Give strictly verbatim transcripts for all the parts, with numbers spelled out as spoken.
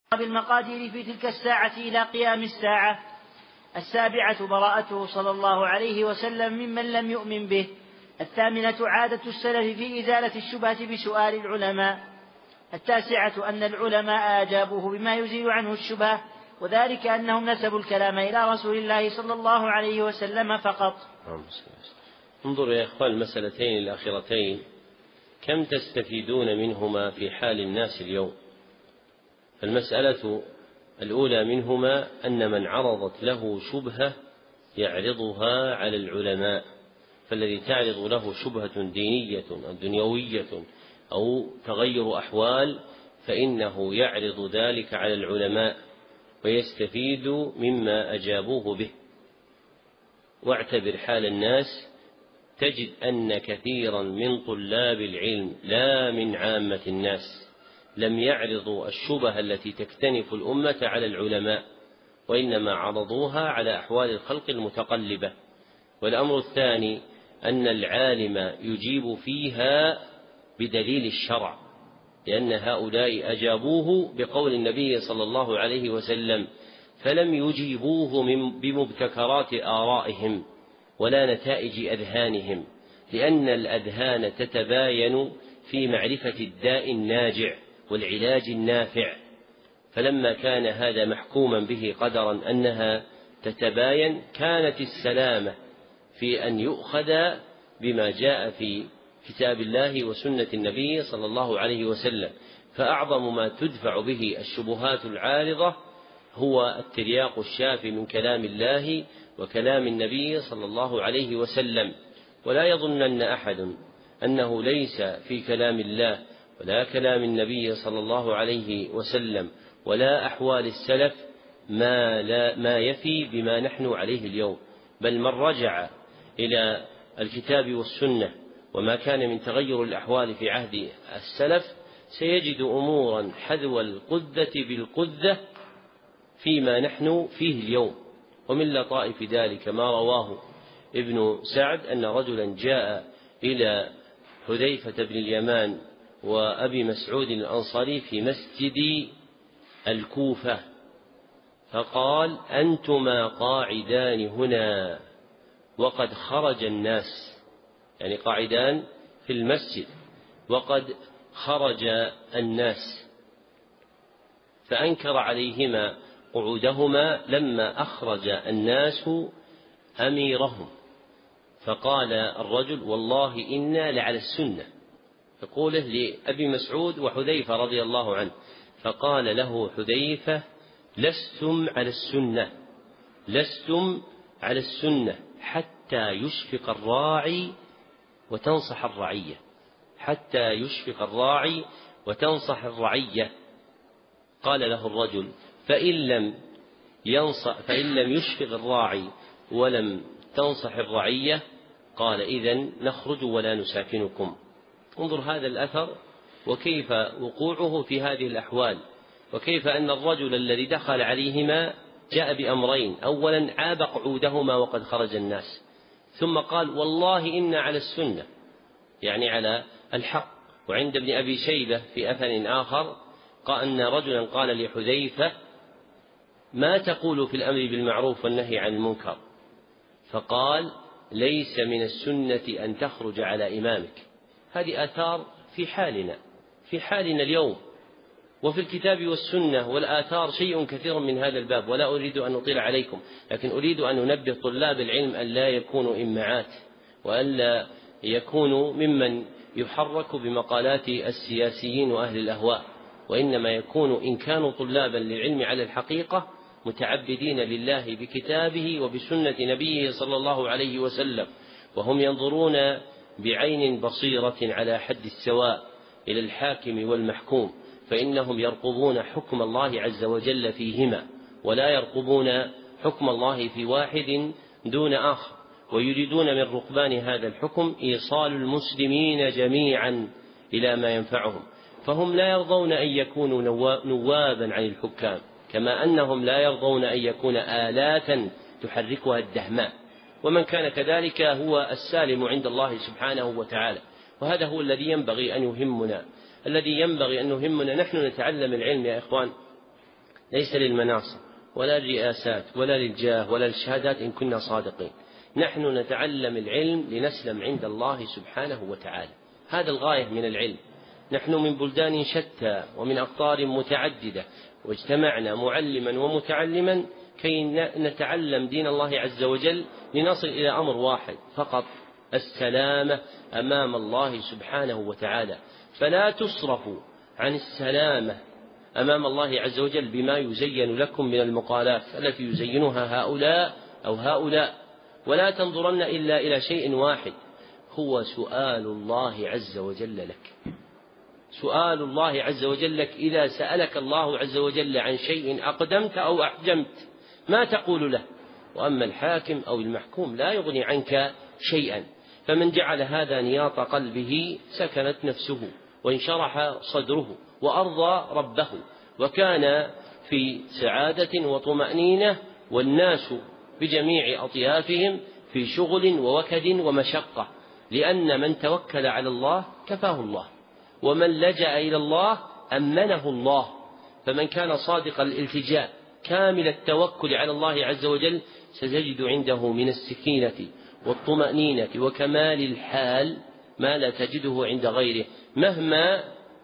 بالمقادير في تلك الساعة إلى قيام الساعة. السابعة براءته صلى الله عليه وسلم ممن لم يؤمن به. الثامنة عادة السلف في إزالة الشبهة بسؤال العلماء. التاسعة أن العلماء أجابوه بما يزيل عنه الشبهة، وذلك أنهم نسبوا الكلام إلى رسول الله صلى الله عليه وسلم فقط. انظروا يا إخوان المسألتين الأخيرتين كم تستفيدون منهما في حال الناس اليوم. المسألة الأولى منهما أن من عرضت له شبهة يعرضها على العلماء، فالذي تعرض له شبهة دينية أو دنيوية أو تغير أحوال فإنه يعرض ذلك على العلماء ويستفيد مما أجابوه به. واعتبر حال الناس تجد أن كثيرا من طلاب العلم لا من عامة الناس لم يعرضوا الشبهة التي تكتنف الأمة على العلماء، وإنما عرضوها على أحوال الخلق المتقلبة. والأمر الثاني أن العالم يجيب فيها بدليل الشرع، لأن هؤلاء أجابوه بقول النبي صلى الله عليه وسلم، فلم يجيبوه بمبتكرات آرائهم ولا نتائج أذهانهم، لأن الأذهان تتباين في معرفة الداء الناجع والعلاج النافع. فلما كان هذا محكوما به قدرا أنها تتباين كانت السلامة في أن يؤخذ بما جاء في كتاب الله وسنة النبي صلى الله عليه وسلم. فأعظم ما تدفع به الشبهات العارضة هو الترياق الشافي من كلام الله وكلام النبي صلى الله عليه وسلم. ولا يظنن أحد أنه ليس في كلام الله ولا كلام النبي صلى الله عليه وسلم ولا أحوال السلف ما, لا ما يفي بما نحن عليه اليوم، بل من رجع إلى الكتاب والسنة وما كان من تغير الأحوال في عهد السلف سيجد أمورا حذو القذة بالقذة فيما نحن فيه اليوم. ومن لطائف ذلك ما رواه ابن سعد أن رجلا جاء إلى حذيفة بن اليمان وأبي مسعود الأنصاري في مسجد الكوفة فقال: أنتما قاعدان هنا وقد خرج الناس، يعني قاعدان في المسجد وقد خرج الناس. فأنكر عليهما قعودهما لما أخرج الناس أميرهم. فقال الرجل: والله إنا لعلى السنة، يقوله لأبي مسعود وحذيفة رضي الله عنه. فقال له حذيفة: لستم على السنة، لستم على السنة حتى يشفق الراعي وتنصح الرعية، حتى يشفق الراعي وتنصح الرعية. قال له الرجل: فإن لم ينصح فإن لم يشفق الراعي ولم تنصح الرعية، قال: إذن نخرج ولا نساكنكم. انظر هذا الأثر وكيف وقوعه في هذه الأحوال، وكيف أن الرجل الذي دخل عليهما جاء بأمرين: أولا عاب قعودهما وقد خرج الناس، ثم قال: والله إنا على السنة، يعني على الحق. وعند ابن أبي شيبة في أثر آخر قال أن رجلا قال لحذيفة: ما تقول في الأمر بالمعروف والنهي عن المنكر؟ فقال: ليس من السنة أن تخرج على إمامك. هذه آثار في حالنا في حالنا اليوم، وفي الكتاب والسنة والآثار شيء كثير من هذا الباب، ولا أريد أن أطيل عليكم، لكن أريد أن أنبه طلاب العلم أن لا يكونوا إمعات، وأن لا يكونوا ممن يحرك بمقالات السياسيين وأهل الأهواء، وإنما يكونوا إن كانوا طلابا للعلم على الحقيقة متعبدين لله بكتابه وبسنة نبيه صلى الله عليه وسلم، وهم ينظرون بعين بصيرة على حد السواء إلى الحاكم والمحكوم، فإنهم يرقبون حكم الله عز وجل فيهما، ولا يرقبون حكم الله في واحد دون آخر، ويريدون من رقبان هذا الحكم إيصال المسلمين جميعا إلى ما ينفعهم. فهم لا يرضون أن يكونوا نوابا عن الحكام، كما أنهم لا يرضون أن يكون آلاتا تحركها الدهماء. ومن كان كذلك هو السالم عند الله سبحانه وتعالى. وهذا هو الذي ينبغي أن يهمنا، الذي ينبغي أن يهمنا. نحن نتعلم العلم يا إخوان ليس للمناصب ولا للرئاسات ولا للجاه ولا للشهادات إن كنا صادقين. نحن نتعلم العلم لنسلم عند الله سبحانه وتعالى، هذا الغاية من العلم. نحن من بلدان شتى ومن أقطار متعددة، واجتمعنا معلما ومتعلما كي نتعلم دين الله عز وجل لنصل إلى أمر واحد فقط: السلامة أمام الله سبحانه وتعالى. فلا تصرفوا عن السلامة أمام الله عز وجل بما يزين لكم من المقالات التي يزينها هؤلاء أو هؤلاء، ولا تنظرن إلا إلى شيء واحد، هو سؤال الله عز وجل لك. سؤال الله عز وجل لك. إذا سألك الله عز وجل عن شيء أقدمت أو أحجمت ما تقول له، وأما الحاكم أو المحكوم لا يغني عنك شيئا. فمن جعل هذا نياط قلبه سكنت نفسه وانشرح صدره وأرضى ربه، وكان في سعادة وطمأنينة، والناس بجميع أطيافهم في شغل ووكد ومشقة، لأن من توكل على الله كفاه الله، ومن لجأ إلى الله أمنه الله. فمن كان صادق الالتجاء كامل التوكل على الله عز وجل ستجد عنده من السكينة والطمأنينة وكمال الحال ما لا تجده عند غيره، مهما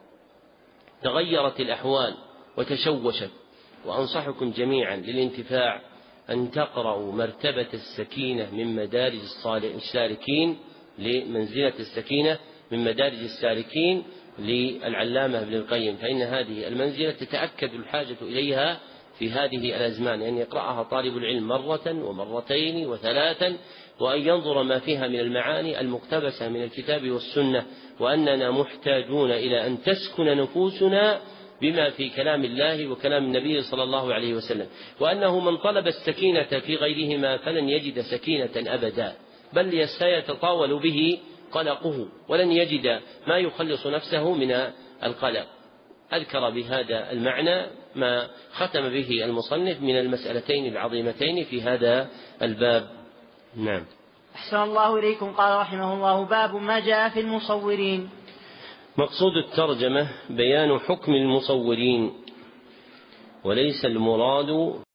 تغيرت الأحوال وتشوشت. وأنصحكم جميعا للانتفاع أن تقرأوا مرتبة السكينة من مدارج السالكين لمنزلة السكينة من مدارج السالكين للعلامة ابن القيم، فإن هذه المنزلة تتأكد الحاجة إليها في هذه الأزمان، أن يقرأها طالب العلم مرة ومرتين وثلاثا، وأن ينظر ما فيها من المعاني المقتبسة من الكتاب والسنة، وأننا محتاجون إلى أن تسكن نفوسنا بما في كلام الله وكلام النبي صلى الله عليه وسلم، وأنه من طلب السكينة في غيرهما فلن يجد سكينة أبدا، بل سيتطاول به قلقه ولن يجد ما يخلص نفسه من القلق. أذكر بهذا المعنى ما ختم به المصنف من المسألتين العظيمتين في هذا الباب. نعم. أحسن الله إليكم. قال رحمه الله: باب ما جاء في المصورين. مقصود الترجمة بيان حكم المصورين، وليس المراد